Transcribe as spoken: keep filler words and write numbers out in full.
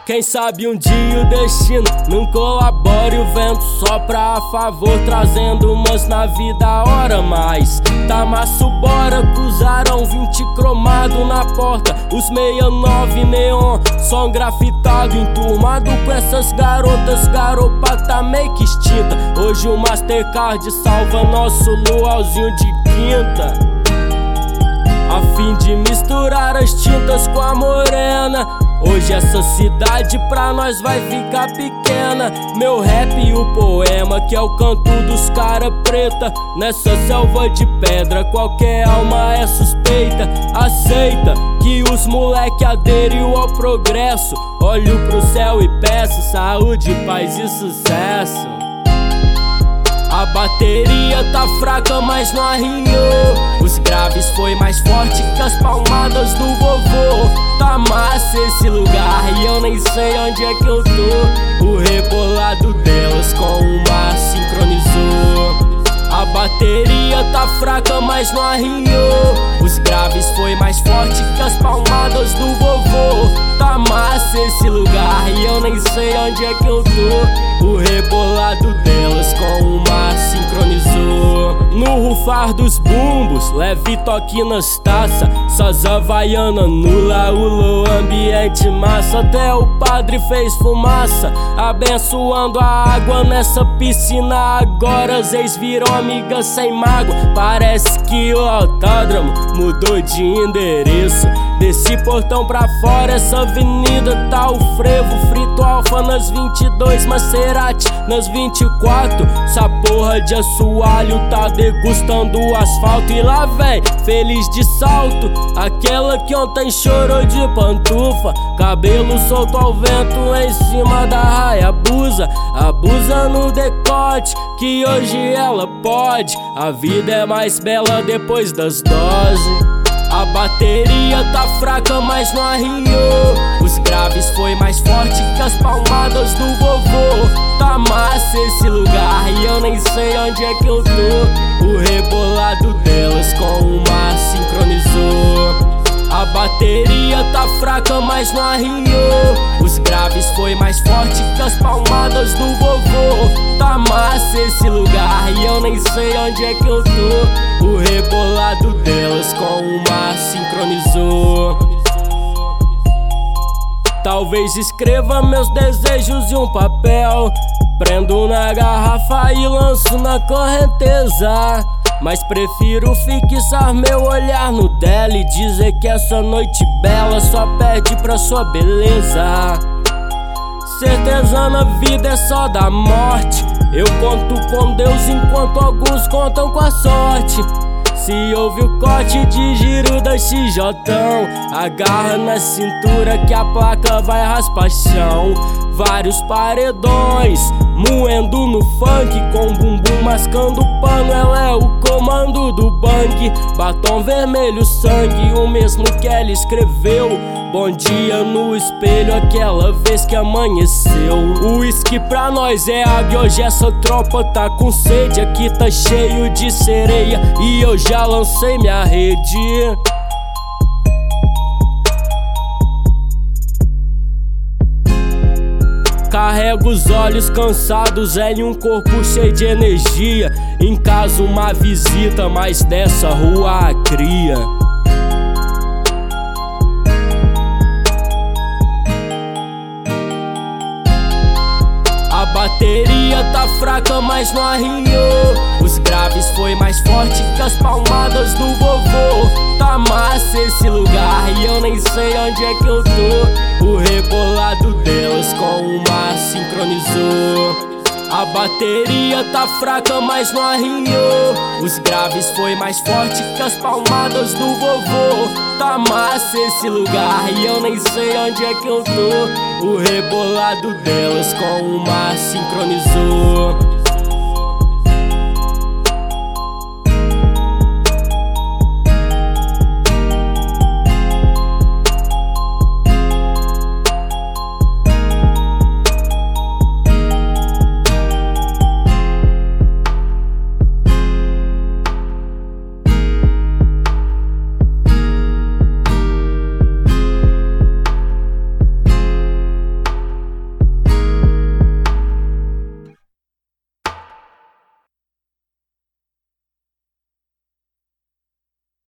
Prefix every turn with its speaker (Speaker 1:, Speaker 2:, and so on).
Speaker 1: Quem sabe um dia o destino não colabore, o vento sopra a favor, trazendo umas na vida hora mais. Tá maço, bora, cruzaram vinte cromado na porta, os sessenta e nove neon, som grafitado, enturmado com essas garotas, garopa tá meio que extinta. Hoje o Mastercard salva nosso luauzinho de quinta, a fim de misturar as tintas com a morena. Hoje essa cidade pra nós vai ficar pequena. Meu rap e o poema, que é o canto dos cara preta. Nessa selva de pedra qualquer alma é suspeita. Aceita que os moleque aderiu ao progresso. Olho pro céu e peço saúde, paz e sucesso. A bateria tá fraca, mas não arriou. Os graves foi mais forte que as palmadas do vovô. Tá massa esse lugar e eu nem sei onde é que eu tô. O rebolado delas com o mar sincronizou. A bateria tá fraca, mas não arriou. Os graves foi mais forte que as palmadas do vovô. Tá massa esse lugar e eu nem sei onde é que eu tô. O rebolado delas com o mar sincronizou. No rufar dos bumbos, leve toque nas taças. Sas havaiana no laúlo, ambiente massa. Até o padre fez fumaça, abençoando a água nessa piscina. Agora as ex viram amigas sem mágoa. Parece que o autódromo mudou de endereço. Desse portão pra fora, essa avenida tá o frevo. Frito Alfa nas vinte e dois, Maserati nas vinte e quatro. Essa porra de assoalho tá degustando o asfalto. E lá vem, feliz de salto, aquela que ontem chorou de pantufa. Cabelo solto ao vento em cima da raia. Abusa, abusa no decote, que hoje ela pode. A vida é mais bela depois das doses. A bateria tá fraca, mas não arriou. Os graves foi mais forte que as palmadas do vovô. Tá massa esse lugar e eu nem sei onde é que eu tô. O rebolado delas com o mar sincronizou. A bateria tá fraca, mas não arriou. Os graves foi mais forte que as palmadas do vovô. Tá massa esse lugar e eu nem sei onde é que eu tô. O rebolado delas com o mar sincronizou. Talvez escreva meus desejos em um papel, prendo na garrafa e lanço na correnteza. Mas prefiro fixar meu olhar no dela e dizer que essa noite bela só perde pra sua beleza. Certeza na vida é só da morte. Eu conto com Deus enquanto alguns contam com a sorte. Se ouve o corte de giro da X J, agarra na cintura que a placa vai raspar chão. Vários paredões, moendo no funk, com bumbum mascando pano. Ela é o comando do bang. Batom vermelho, sangue, o mesmo que ela escreveu. Bom dia no espelho, aquela vez que amanheceu. O uísque pra nós é água, hoje essa tropa tá com sede. Aqui tá cheio de sereia e eu já lancei minha rede. Carrego os olhos cansados em um corpo cheio de energia. Em casa uma visita, mas dessa rua a cria. A bateria tá fraca, mas não arriou. Os graves foi mais forte que as palmadas do vovô. Tá massa esse lugar e eu nem sei onde é que eu tô. O rebolado delas com o mar sincronizou. A bateria tá fraca, mas não arriou. Os graves foi mais forte que as palmadas do vovô. Tá massa esse lugar e eu nem sei onde é que eu tô. O rebolado delas com o mar sincronizou.